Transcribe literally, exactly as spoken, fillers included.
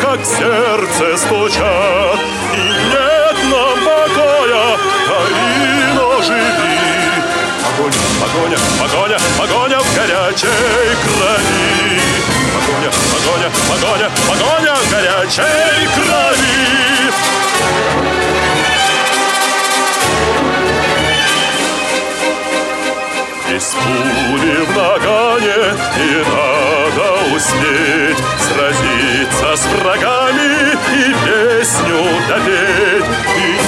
как сердце стучат. И нет нам покоя, Карино, живи. Погоня, погоня, погоня, погоня в горячей крови. Погоня, погоня, погоня, погоня в горячей крови. Есть пули в нагане, и надо успеть сразиться с врагами и песню допеть. И